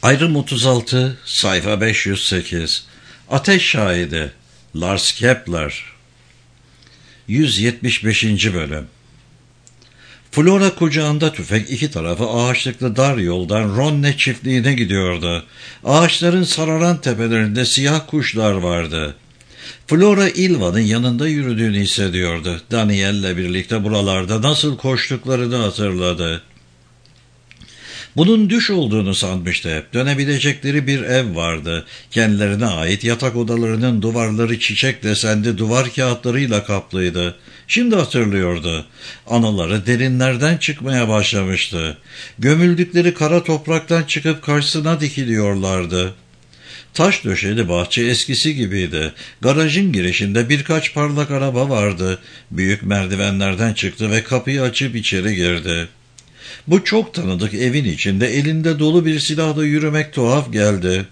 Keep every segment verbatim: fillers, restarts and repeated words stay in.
Ayrım otuz altı, sayfa beş yüz sekiz. Ateş Şahidi, Lars Kepler. yüz yetmiş beşinci bölüm. Flora kucağında tüfek iki tarafı ağaçlıklı dar yoldan Ronne çiftliğine gidiyordu. Ağaçların sararan tepelerinde siyah kuşlar vardı. Flora Ilva'nın yanında yürüdüğünü hissediyordu. Daniel'le birlikte buralarda nasıl koştuklarını hatırladı. Bunun düş olduğunu sanmıştı hep. Dönebilecekleri bir ev vardı. Kendilerine ait yatak odalarının duvarları çiçek desenli duvar kağıtlarıyla kaplıydı. Şimdi hatırlıyordu. Anıları derinlerden çıkmaya başlamıştı. Gömüldükleri kara topraktan çıkıp karşısına dikiliyorlardı. Taş döşeli bahçe eskisi gibiydi. Garajın girişinde birkaç parlak araba vardı. Büyük merdivenlerden çıktı ve kapıyı açıp içeri girdi. Bu çok tanıdık evin içinde elinde dolu bir silahla yürümek tuhaf geldi.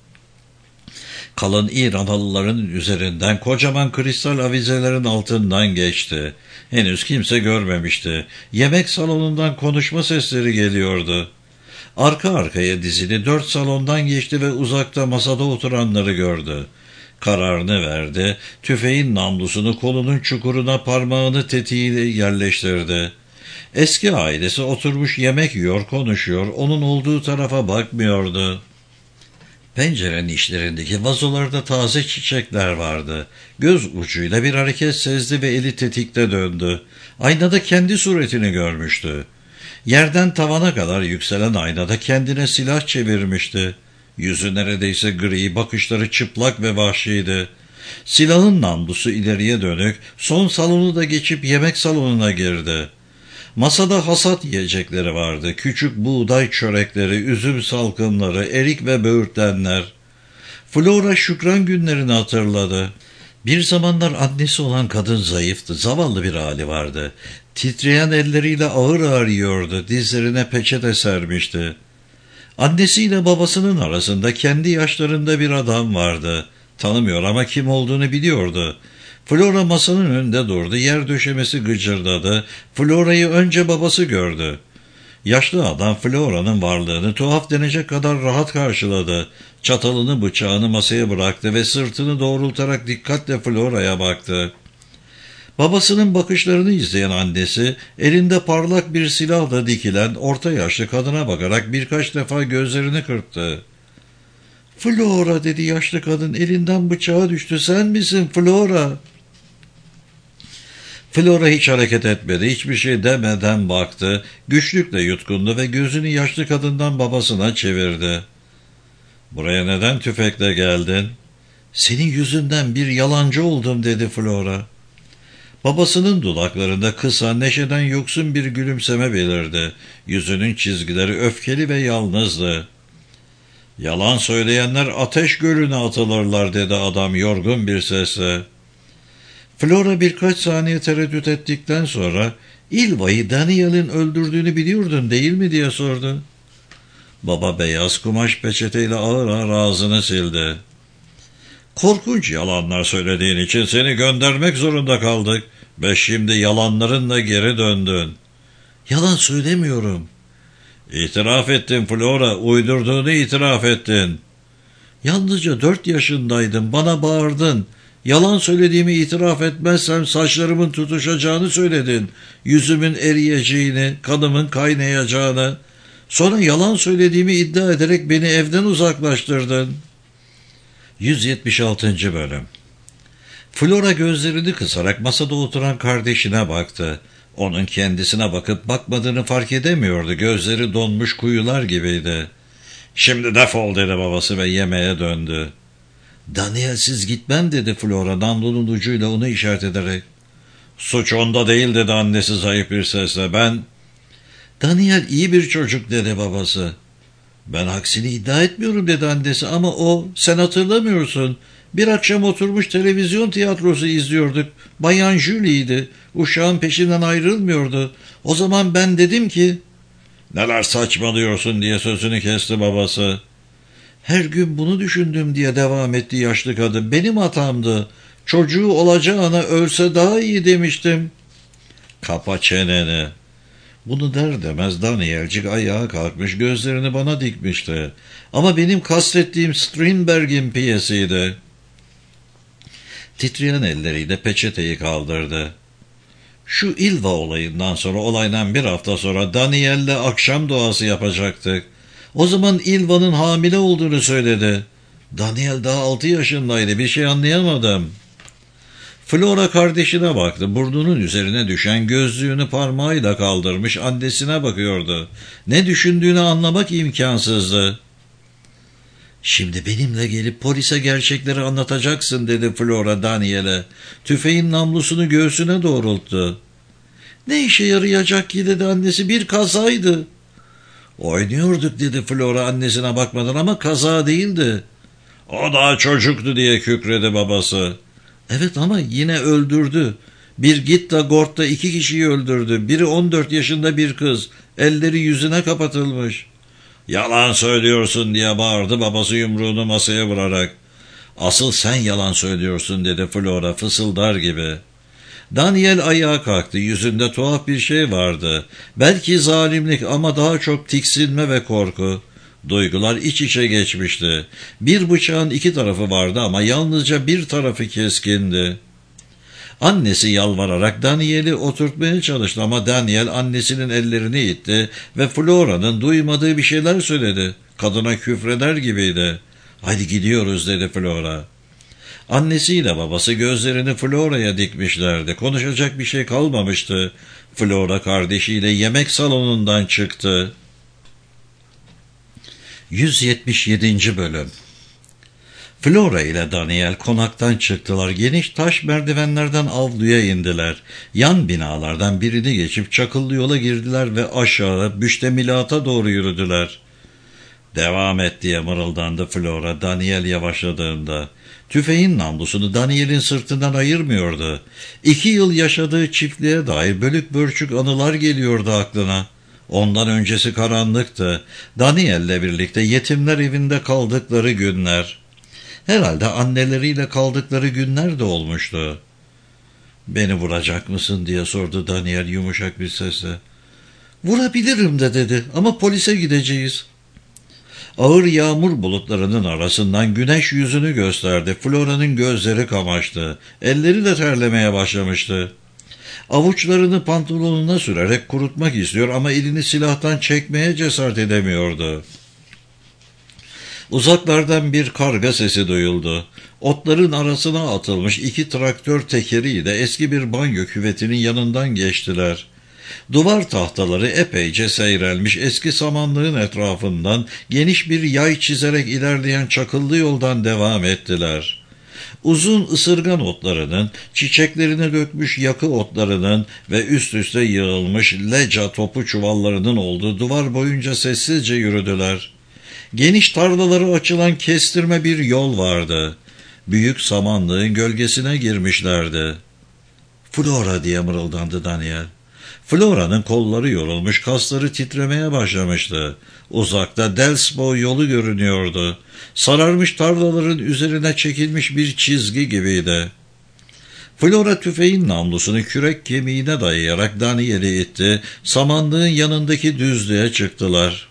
Kalın İran halıların üzerinden kocaman kristal avizelerin altından geçti. Henüz kimse görmemişti. Yemek salonundan konuşma sesleri geliyordu. Arka arkaya dizili dört salondan geçti ve uzakta masada oturanları gördü. Kararını verdi, tüfeğin namlusunu kolunun çukuruna parmağını tetiğiyle yerleştirdi. Eski ailesi oturmuş yemek yiyor, konuşuyor, onun olduğu tarafa bakmıyordu. Pencerenin içlerindeki vazolarda taze çiçekler vardı. Göz ucuyla bir hareket sezdi ve eli tetikte döndü. Aynada kendi suretini görmüştü. Yerden tavana kadar yükselen aynada kendine silah çevirmişti. Yüzü neredeyse gri, bakışları çıplak ve vahşiydi. Silahın namlusu ileriye dönük, son salonu da geçip yemek salonuna girdi. Masada hasat yiyecekleri vardı. Küçük buğday çörekleri, üzüm salkımları, erik ve böğürtlenler. Flora şükran günlerini hatırladı. Bir zamanlar annesi olan kadın zayıftı, zavallı bir hali vardı. Titreyen elleriyle ağır ağır yiyordu, dizlerine peçete sermişti. Annesiyle babasının arasında kendi yaşlarında bir adam vardı. Tanımıyor ama kim olduğunu biliyordu. Flora masanın önünde durdu, yer döşemesi gıcırdadı. Flora'yı önce babası gördü. Yaşlı adam Flora'nın varlığını tuhaf denecek kadar rahat karşıladı. Çatalını bıçağını masaya bıraktı ve sırtını doğrultarak dikkatle Flora'ya baktı. Babasının bakışlarını izleyen annesi, elinde parlak bir silahla dikilen orta yaşlı kadına bakarak birkaç defa gözlerini kırptı. "Flora," dedi yaşlı kadın, "elinden bıçağı düştü. Sen misin Flora?" Flora hiç hareket etmedi, hiçbir şey demeden baktı, güçlükle yutkundu ve gözünü yaşlı kadından babasına çevirdi. "Buraya neden tüfekle geldin?" "Senin yüzünden bir yalancı oldum," dedi Flora. Babasının dudaklarında kısa, neşeden yoksun bir gülümseme belirdi. Yüzünün çizgileri öfkeli ve yalnızdı. "Yalan söyleyenler ateş gölüne atılırlar," dedi adam yorgun bir sesle. Flora birkaç saniye tereddüt ettikten sonra, "İlva'yı Daniel'in öldürdüğünü biliyordun değil mi?" diye sordu. Baba beyaz kumaş peçeteyle ağır ağır ağzını sildi. "Korkunç yalanlar söylediğin için seni göndermek zorunda kaldık ve şimdi yalanlarınla geri döndün." "Yalan söylemiyorum." "İtiraf ettin Flora, uydurduğunu itiraf ettin." "Yalnızca dört yaşındaydım, bana bağırdın. Yalan söylediğimi itiraf etmezsem saçlarımın tutuşacağını söyledin. Yüzümün eriyeceğini, kanımın kaynayacağını. Sonra yalan söylediğimi iddia ederek beni evden uzaklaştırdın." yüz yetmiş altıncı bölüm. Flora gözlerini kısarak masada oturan kardeşine baktı. Onun kendisine bakıp bakmadığını fark edemiyordu. Gözleri donmuş kuyular gibiydi. "Şimdi defol," dedi babası ve yemeğe döndü. "Daniel'siz gitmem," dedi Flora namlunun ucuyla onu işaret ederek. "Suç onda değil," dedi annesi zayıf bir sesle. "Ben..." "Daniel iyi bir çocuk," dedi babası. "Ben aksini iddia etmiyorum," dedi annesi, "ama o, sen hatırlamıyorsun. Bir akşam oturmuş televizyon tiyatrosu izliyorduk. Bayan Julie'ydi. Uşağın peşinden ayrılmıyordu. O zaman ben dedim ki..." "Neler saçmalıyorsun," diye sözünü kesti babası. "Her gün bunu düşündüm," diye devam etti yaşlı kadın. "Benim hatamdı. Çocuğu olacağına ölse daha iyi demiştim." "Kapa çeneni." Bunu der demez Danielcik ayağa kalkmış, gözlerini bana dikmişti. Ama benim kastettiğim Strindberg'in piyesiydi. Titreyen elleriyle peçeteyi kaldırdı. Şu İlva olayından sonra, olaydan bir hafta sonra Daniel'le akşam duası yapacaktık. O zaman İlva'nın hamile olduğunu söyledi. Daniel daha altı yaşındaydı, bir şey anlayamadım. Flora kardeşine baktı. Burnunun üzerine düşen gözlüğünü parmağıyla kaldırmış annesine bakıyordu. Ne düşündüğünü anlamak imkansızdı. Şimdi benimle gelip polise gerçekleri anlatacaksın dedi Flora Daniel'e. Tüfeğin namlusunu göğsüne doğrulttu. Ne işe yarayacak ki dedi annesi, bir kazaydı. Oynuyorduk dedi Flora annesine bakmadan, ama kaza değildi. O daha çocuktu diye kükredi babası. Evet ama yine öldürdü. Bir Gitta Gort'ta iki kişiyi öldürdü. Biri on dört yaşında bir kız. Elleri yüzüne kapatılmış. Yalan söylüyorsun diye bağırdı babası yumruğunu masaya vurarak. Asıl sen yalan söylüyorsun dedi Flora fısıldar gibi. Daniel ayağa kalktı. Yüzünde tuhaf bir şey vardı. Belki zalimlik ama daha çok tiksinme ve korku. Duygular iç içe geçmişti. Bir bıçağın iki tarafı vardı ama yalnızca bir tarafı keskindi. Annesi yalvararak Daniel'i oturtmaya çalıştı ama Daniel annesinin ellerini itti ve Flora'nın duymadığı bir şeyler söyledi. Kadına küfreder gibiydi. Hadi gidiyoruz dedi Flora. Annesiyle babası gözlerini Flora'ya dikmişlerdi. Konuşacak bir şey kalmamıştı. Flora kardeşiyle yemek salonundan çıktı. yüz yetmiş yedinci Bölüm. Flora ile Daniel konaktan çıktılar. Geniş taş merdivenlerden avluya indiler. Yan binalardan birini geçip çakıllı yola girdiler ve aşağı müştemilata doğru yürüdüler. Devam et diye mırıldandı Flora Daniel yavaşladığında. Tüfeğin namlusunu Daniel'in sırtından ayırmıyordu. İki yıl yaşadığı çiftliğe dair bölük bölçük anılar geliyordu aklına. Ondan öncesi karanlıktı. Daniel'le birlikte yetimler evinde kaldıkları günler. Herhalde anneleriyle kaldıkları günler de olmuştu. "Beni vuracak mısın?" diye sordu Daniel yumuşak bir sesle. "Vurabilirim de" dedi, "ama polise gideceğiz." Ağır yağmur bulutlarının arasından güneş yüzünü gösterdi. Flora'nın gözleri kamaştı. Elleri de terlemeye başlamıştı. Avuçlarını pantolonuna sürerek kurutmak istiyor ama elini silahtan çekmeye cesaret edemiyordu. Uzaklardan bir karga sesi duyuldu. Otların arasına atılmış iki traktör tekeriyle eski bir banyo küvetinin yanından geçtiler. Duvar tahtaları epeyce seyrelmiş eski samanlığın etrafından geniş bir yay çizerek ilerleyen çakıllı yoldan devam ettiler. Uzun ısırgan otlarının, çiçeklerini dökmüş yakı otlarının ve üst üste yığılmış leca topu çuvallarının olduğu duvar boyunca sessizce yürüdüler. Geniş tarlaları açılan kestirme bir yol vardı. Büyük samanlığın gölgesine girmişlerdi. "Flora" diye mırıldandı Daniel. Flora'nın kolları yorulmuş, kasları titremeye başlamıştı. Uzakta Delsbo yolu görünüyordu. Sararmış tarlaların üzerine çekilmiş bir çizgi gibiydi. Flora tüfeğin namlusunu kürek kemiğine dayayarak Daniel'i itti. Samanlığın yanındaki düzlüğe çıktılar.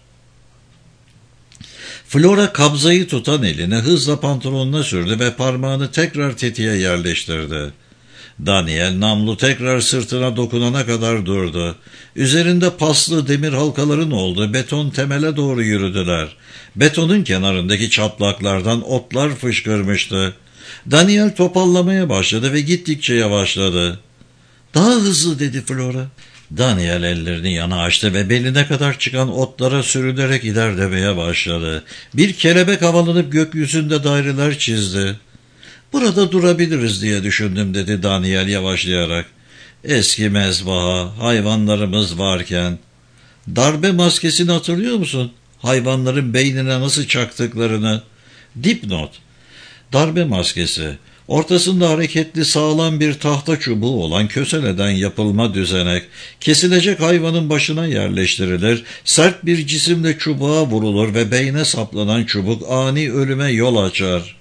Flora kabzayı tutan elini hızla pantolonuna sürdü ve parmağını tekrar tetiğe yerleştirdi. Daniel namlu tekrar sırtına dokunana kadar durdu. Üzerinde paslı demir halkaların olduğu beton temele doğru yürüdüler. Betonun kenarındaki çatlaklardan otlar fışkırmıştı. Daniel topallamaya başladı ve gittikçe yavaşladı. "Daha hızlı" dedi Flora. Daniel ellerini yana açtı ve beline kadar çıkan otlara sürünerek ilerlemeye başladı. Bir kelebek havalanıp gökyüzünde daireler çizdi. "Burada durabiliriz diye düşündüm" dedi Daniel yavaşlayarak. "Eski mezbaha, hayvanlarımız varken." "Darbe maskesini hatırlıyor musun? Hayvanların beynine nasıl çaktıklarını." Dipnot: darbe maskesi, ortasında hareketli sağlam bir tahta çubuğu olan köseleden yapılma düzenek, kesilecek hayvanın başına yerleştirilir, sert bir cisimle çubuğa vurulur ve beyne saplanan çubuk ani ölüme yol açar.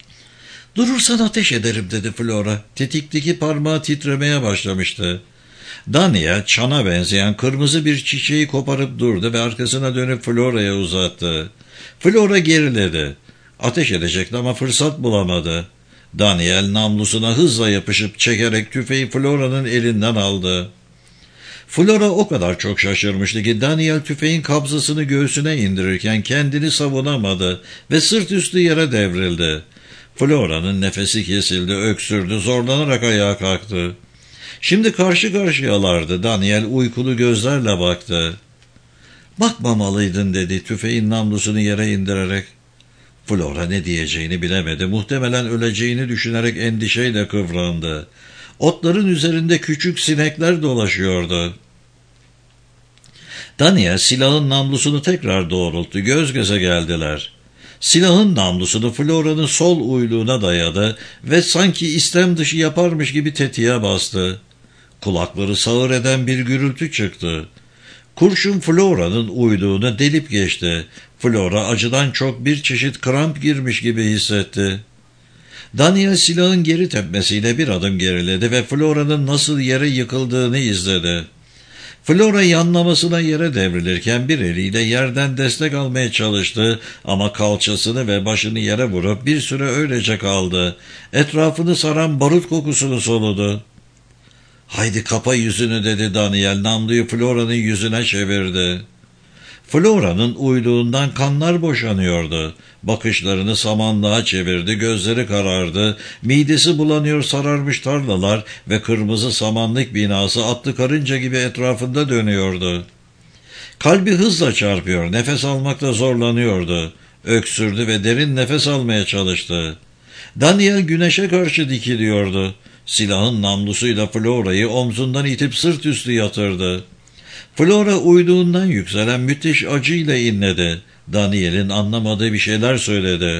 "Durursan ateş ederim" dedi Flora. Tetikteki parmağı titremeye başlamıştı. Daniel çana benzeyen kırmızı bir çiçeği koparıp durdu ve arkasına dönüp Flora'ya uzattı. Flora geriledi. Ateş edecekti ama fırsat bulamadı. Daniel namlusuna hızla yapışıp çekerek tüfeği Flora'nın elinden aldı. Flora o kadar çok şaşırmıştı ki Daniel tüfeğin kabzasını göğsüne indirirken kendini savunamadı ve sırt üstü yere devrildi. Flora'nın nefesi kesildi, öksürdü, zorlanarak ayağa kalktı. Şimdi karşı karşıyalardı. Daniel uykulu gözlerle baktı. "Bakmamalıydın," dedi tüfeğin namlusunu yere indirerek. Flora ne diyeceğini bilemedi. Muhtemelen öleceğini düşünerek endişeyle kıvrandı. Otların üzerinde küçük sinekler dolaşıyordu. Daniel silahın namlusunu tekrar doğrulttu. Göz göze geldiler. Silahın namlusunu Flora'nın sol uyluğuna dayadı ve sanki istem dışı yaparmış gibi tetiğe bastı. Kulakları sağır eden bir gürültü çıktı. Kurşun Flora'nın uyluğunu delip geçti. Flora acıdan çok bir çeşit kramp girmiş gibi hissetti. Daniel silahın geri tepmesiyle bir adım geriledi ve Flora'nın nasıl yere yıkıldığını izledi. Flora yanlamasına yere devrilirken bir eliyle yerden destek almaya çalıştı ama kalçasını ve başını yere vurup bir süre öylece kaldı. Etrafını saran barut kokusunu soludu. "Haydi kapa yüzünü," dedi Daniel. Namluyu Flora'nın yüzüne çevirdi. Flora'nın uyluğundan kanlar boşanıyordu. Bakışlarını samanlığa çevirdi, gözleri karardı, midesi bulanıyor sararmış tarlalar ve kırmızı samanlık binası atlı karınca gibi etrafında dönüyordu. Kalbi hızla çarpıyor, nefes almakta zorlanıyordu. Öksürdü ve derin nefes almaya çalıştı. Daniel güneşe karşı dikiliyordu. Silahın namlusuyla Flora'yı omzundan itip sırt üstü yatırdı. Flora uyluğundan yükselen müthiş acıyla inledi. Daniel'in anlamadığı bir şeyler söyledi.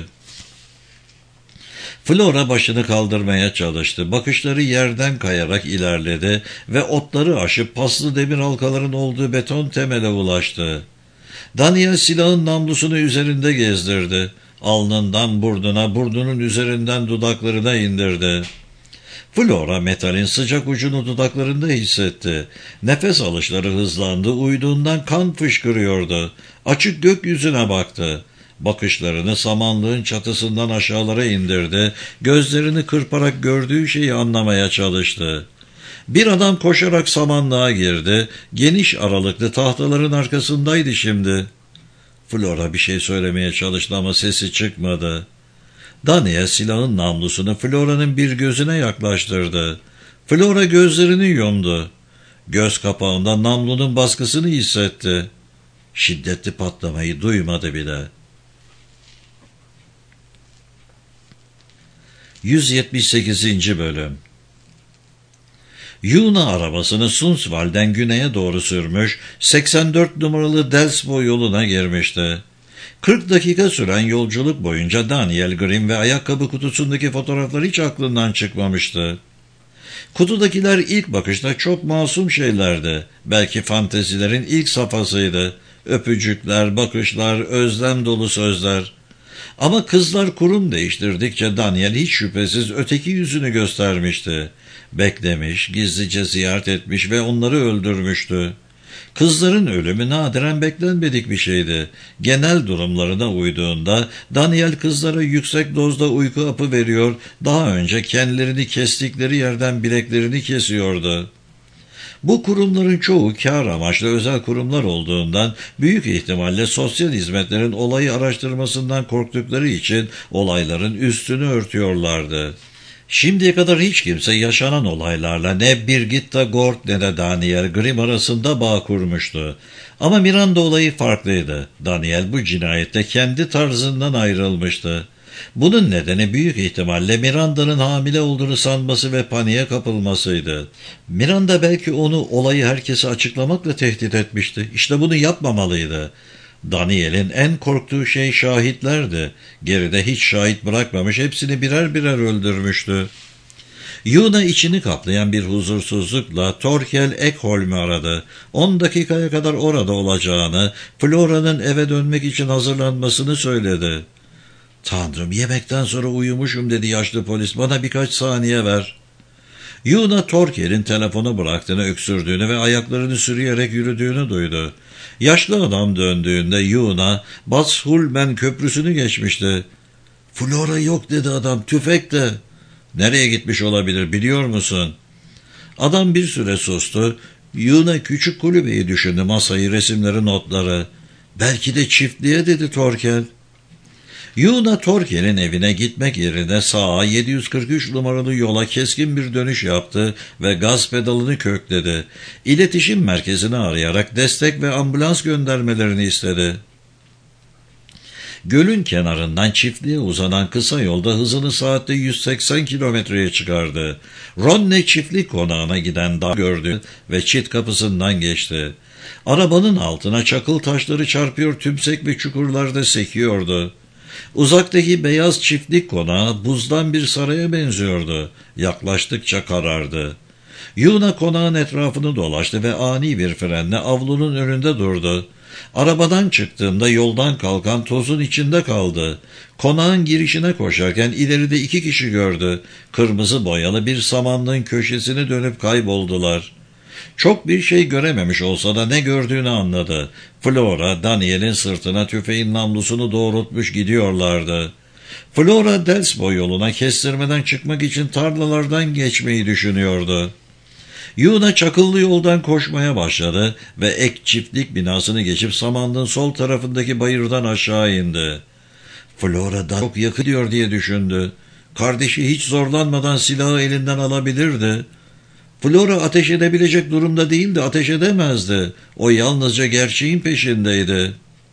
Flora başını kaldırmaya çalıştı. Bakışları yerden kayarak ilerledi ve otları aşıp paslı demir halkaların olduğu beton temele ulaştı. Daniel silahın namlusunu üzerinde gezdirdi. Alnından burnuna, burnunun üzerinden dudaklarına indirdi. Flora metalin sıcak ucunu dudaklarında hissetti. Nefes alışları hızlandı, uyduğundan kan fışkırıyordu. Açık gökyüzüne baktı. Bakışlarını samanlığın çatısından aşağılara indirdi, gözlerini kırparak gördüğü şeyi anlamaya çalıştı. Bir adam koşarak samanlığa girdi, geniş aralıklı tahtaların arkasındaydı şimdi. Flora bir şey söylemeye çalıştı ama sesi çıkmadı. Daniel silahın namlusunu Flora'nın bir gözüne yaklaştırdı. Flora gözlerini yumdu. Göz kapağında namlunun baskısını hissetti. Şiddetli patlamayı duymadı bile. yüz yetmiş sekizinci Bölüm. Yuna arabasını Sundsvall'den güneye doğru sürmüş, seksen dört numaralı Delsbo yoluna girmişti. kırk dakika süren yolculuk boyunca Daniel Grimm ve ayakkabı kutusundaki fotoğraflar hiç aklından çıkmamıştı. Kutudakiler ilk bakışta çok masum şeylerdi. Belki fantezilerin ilk safhasıydı. Öpücükler, bakışlar, özlem dolu sözler. Ama kızlar kurum değiştirdikçe Daniel hiç şüphesiz öteki yüzünü göstermişti. Beklemiş, gizlice ziyaret etmiş ve onları öldürmüştü. Kızların ölümü nadiren beklenmedik bir şeydi. Genel durumlarına uyduğunda Daniel kızlara yüksek dozda uyku hapı veriyor, daha önce kendilerini kestikleri yerden bileklerini kesiyordu. Bu kurumların çoğu kâr amaçlı özel kurumlar olduğundan büyük ihtimalle sosyal hizmetlerin olayı araştırmasından korktukları için olayların üstünü örtüyorlardı. Şimdiye kadar hiç kimse yaşanan olaylarla ne Birgitta Gord ne de Daniel Grimm arasında bağ kurmuştu. Ama Miranda olayı farklıydı. Daniel bu cinayette kendi tarzından ayrılmıştı. Bunun nedeni büyük ihtimalle Miranda'nın hamile olduğunu sanması ve paniğe kapılmasıydı. Miranda belki onu olayı herkese açıklamakla tehdit etmişti. İşte bunu yapmamalıydı. Daniel'in en korktuğu şey şahitlerdi. Geride hiç şahit bırakmamış, hepsini birer birer öldürmüştü. Yuna içini kaplayan bir huzursuzlukla Torkel Ekholm'u aradı. On dakikaya kadar orada olacağını, Flora'nın eve dönmek için hazırlanmasını söyledi. "Tanrım, yemekten sonra uyumuşum," dedi yaşlı polis. "Bana birkaç saniye ver." Yuna Torkel'in telefonu bıraktığını, öksürdüğünü ve ayaklarını sürüyerek yürüdüğünü duydu. Yaşlı adam döndüğünde Yuna, Bas Hulmen köprüsünü geçmişti. "Flora yok," dedi adam, "tüfek de." "Nereye gitmiş olabilir, biliyor musun?" Adam bir süre sustu. Yuna küçük kulübeyi düşündü, masayı, resimleri, notları. "Belki de çiftliğe," dedi Torkel. Yuna Torkel'in evine gitmek yerine sağa yedi yüz kırk üç numaralı yola keskin bir dönüş yaptı ve gaz pedalını kökledi. İletişim merkezini arayarak destek ve ambulans göndermelerini istedi. Gölün kenarından çiftliğe uzanan kısa yolda hızını saatte yüz seksen kilometreye çıkardı. Ronne çiftlik konağına giden dağ gördü ve çit kapısından geçti. Arabanın altına çakıl taşları çarpıyor, tümsek ve çukurlarda sekiyordu. Uzaktaki beyaz çiftlik konağı buzdan bir saraya benziyordu. Yaklaştıkça karardı. Yuna konağın etrafını dolaştı ve ani bir frenle avlunun önünde durdu. Arabadan çıktığında yoldan kalkan tozun içinde kaldı. Konağın girişine koşarken ileride iki kişi gördü. Kırmızı boyalı bir samanlığın köşesini dönüp kayboldular. Çok bir şey görememiş olsa da ne gördüğünü anladı. Flora, Daniel'in sırtına tüfeğin namlusunu doğrultmuş gidiyorlardı. Flora, Delsbo yoluna kestirmeden çıkmak için tarlalardan geçmeyi düşünüyordu. Yuna çakıllı yoldan koşmaya başladı ve ek çiftlik binasını geçip samanlığın sol tarafındaki bayırdan aşağı indi. Flora'dan çok yakılıyor diye düşündü. Kardeşi hiç zorlanmadan silahı elinden alabilirdi. Flora ateş edebilecek durumda değildi, ateş edemezdi. O yalnızca gerçeğin peşindeydi.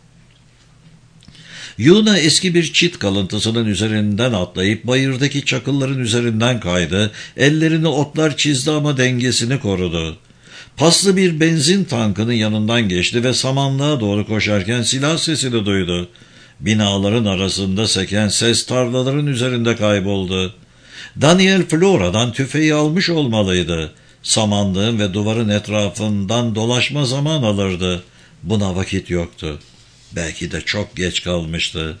Yuna eski bir çit kalıntısının üzerinden atlayıp bayırdaki çakılların üzerinden kaydı. Ellerini otlar çizdi ama dengesini korudu. Paslı bir benzin tankının yanından geçti ve samanlığa doğru koşarken silah sesini duydu. Binaların arasında seken ses tarlaların üzerinde kayboldu. Daniel Flora'dan tüfeği almış olmalıydı. Samanlığın ve duvarın etrafından dolaşma zaman alırdı. Buna vakit yoktu. Belki de çok geç kalmıştı.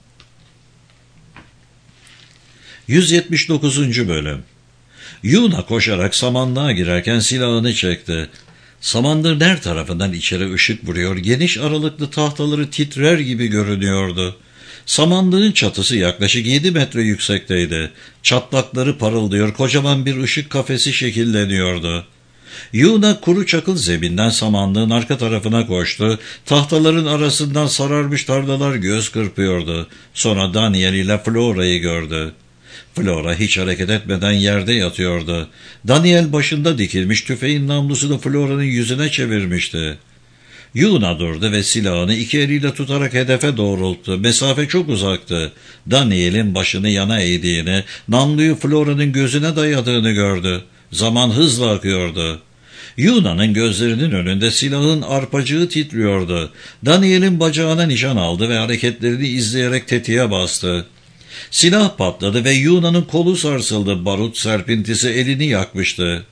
yüz yetmiş dokuzuncu Bölüm. Yuna koşarak samanlığa girerken silahını çekti. Samanlığın her tarafından içeri ışık vuruyor, geniş aralıklı tahtaları titrer gibi görünüyordu. Samanlığın çatısı yaklaşık yedi metre yüksekteydi. Çatlakları parıldıyor, kocaman bir ışık kafesi şekilleniyordu. Yuna kuru çakıl zeminden samanlığın arka tarafına koştu. Tahtaların arasından sararmış tarlalar göz kırpıyordu. Sonra Daniel ile Flora'yı gördü. Flora hiç hareket etmeden yerde yatıyordu. Daniel başında dikilmiş, tüfeğin namlusunu Flora'nın yüzüne çevirmişti. Yuna durdu ve silahını iki eliyle tutarak hedefe doğrulttu. Mesafe çok uzaktı. Daniel'in başını yana eğdiğini, namluyu Flora'nın gözüne dayadığını gördü. Zaman hızla akıyordu. Yuna'nın gözlerinin önünde silahın arpacığı titriyordu. Daniel'in bacağına nişan aldı ve hareketlerini izleyerek tetiğe bastı. Silah patladı ve Yuna'nın kolu sarsıldı. Barut serpintisi elini yakmıştı.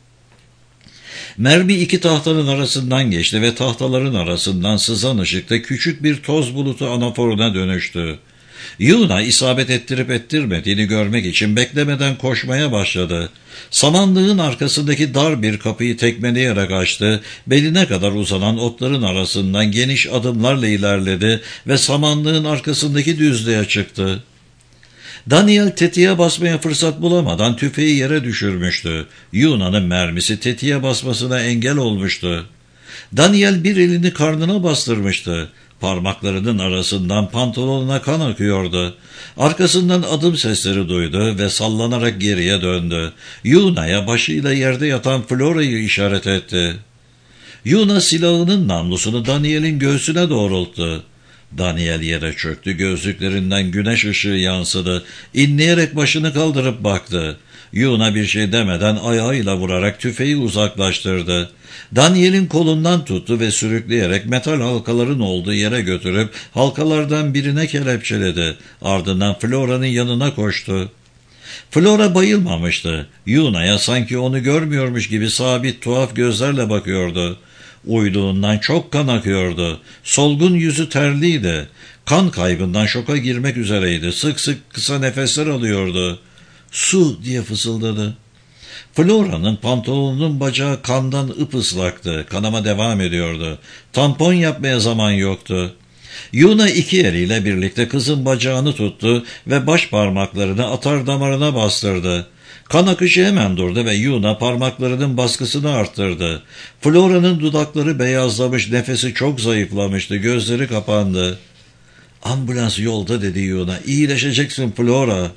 Mermi iki tahtanın arasından geçti ve tahtaların arasından sızan ışıkta küçük bir toz bulutu anaforuna dönüştü. Yuna isabet ettirip ettirmediğini görmek için beklemeden koşmaya başladı. Samanlığın arkasındaki dar bir kapıyı tekmeleyerek açtı, beline kadar uzanan otların arasından geniş adımlarla ilerledi ve samanlığın arkasındaki düzlüğe çıktı. Daniel tetiğe basmaya fırsat bulamadan tüfeği yere düşürmüştü. Yuna'nın mermisi tetiğe basmasına engel olmuştu. Daniel bir elini karnına bastırmıştı. Parmaklarının arasından pantolonuna kan akıyordu. Arkasından adım sesleri duydu ve sallanarak geriye döndü. Yuna'ya başıyla yerde yatan Flora'yı işaret etti. Yuna silahının namlusunu Daniel'in göğsüne doğrulttu. Daniel yere çöktü, gözlüklerinden güneş ışığı yansıdı. İnleyerek başını kaldırıp baktı. Yuna bir şey demeden ayağıyla vurarak tüfeği uzaklaştırdı. Daniel'in kolundan tuttu ve sürükleyerek metal halkaların olduğu yere götürüp halkalardan birine kelepçeledi. Ardından Flora'nın yanına koştu. Flora bayılmamıştı. Yuna'ya sanki onu görmüyormuş gibi sabit tuhaf gözlerle bakıyordu. Uyluğundan çok kan akıyordu. Solgun yüzü terliydi. Kan kaybından şoka girmek üzereydi. Sık sık kısa nefesler alıyordu. "Su!" diye fısıldadı. Flora'nın pantolonunun bacağı kandan ıpıslaktı. Kanama devam ediyordu. Tampon yapmaya zaman yoktu. Yuna iki eliyle birlikte kızın bacağını tuttu ve baş parmaklarını atar damarına bastırdı. Kan akışı hemen durdu ve Yuna parmaklarının baskısını arttırdı. Flora'nın dudakları beyazlamış, nefesi çok zayıflamıştı, gözleri kapandı. "Ambulans yolda," dedi Yuna. "İyileşeceksin Flora."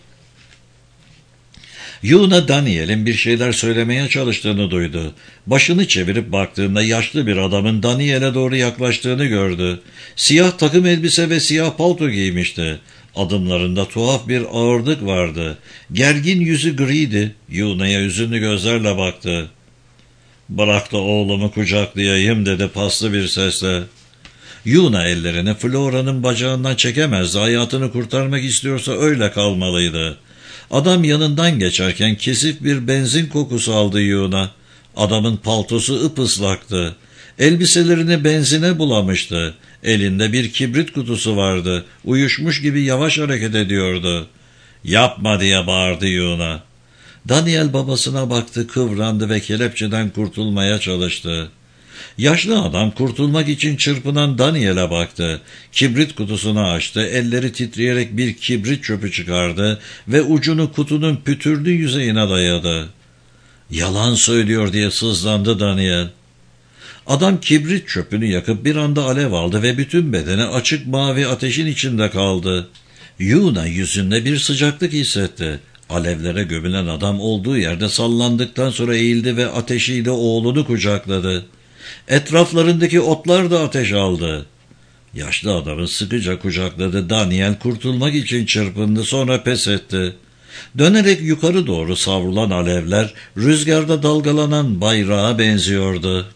Yuna Daniel'in bir şeyler söylemeye çalıştığını duydu. Başını çevirip baktığında yaşlı bir adamın Daniel'e doğru yaklaştığını gördü. Siyah takım elbise ve siyah palto giymişti. Adımlarında tuhaf bir ağırlık vardı. Gergin yüzü griydi. Yuna'ya hüzünlü gözlerle baktı. "Bırak da oğlumu kucaklayayım," dedi paslı bir sesle. Yuna ellerini Flora'nın bacağından çekemezdi. Hayatını kurtarmak istiyorsa öyle kalmalıydı. Adam yanından geçerken kesif bir benzin kokusu aldı Yuna. Adamın paltosu ıpıslaktı. Elbiselerini benzine bulamıştı. Elinde bir kibrit kutusu vardı. Uyuşmuş gibi yavaş hareket ediyordu. "Yapma," diye bağırdı Yuna. Daniel babasına baktı, kıvrandı ve kelepçeden kurtulmaya çalıştı. Yaşlı adam kurtulmak için çırpınan Daniel'e baktı. Kibrit kutusunu açtı, elleri titreyerek bir kibrit çöpü çıkardı ve ucunu kutunun pütürlü yüzeyine dayadı. "Yalan söylüyor," diye sızlandı Daniel. Adam kibrit çöpünü yakıp bir anda alev aldı ve bütün bedeni açık mavi ateşin içinde kaldı. Yuna yüzünde bir sıcaklık hissetti. Alevlere gömülen adam olduğu yerde sallandıktan sonra eğildi ve ateşiyle oğlunu kucakladı. Etraflarındaki otlar da ateş aldı. Yaşlı adamı sıkıca kucakladı. Daniel kurtulmak için çırpındı, sonra pes etti. Dönerek yukarı doğru savrulan alevler rüzgarda dalgalanan bayrağa benziyordu.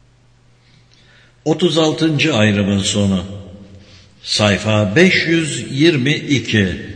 otuz altıncı ayrımın sonu. Sayfa beş yüz yirmi iki.